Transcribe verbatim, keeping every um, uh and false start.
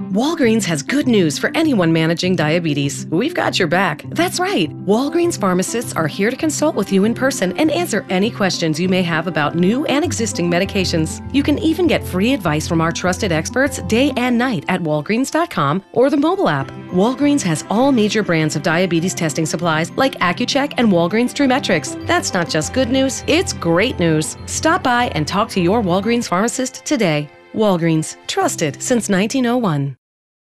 Walgreens has good news for anyone managing diabetes. We've got your back. That's right. Walgreens pharmacists are here to consult with you in person and answer any questions you may have about new and existing medications. You can even get free advice from our trusted experts day and night at walgreens dot com or the mobile app. Walgreens has all major brands of diabetes testing supplies like Accu-Check and Walgreens TrueMetrix. That's not just good news, it's great news. Stop by and talk to your Walgreens pharmacist today. Walgreens, trusted since nineteen oh one.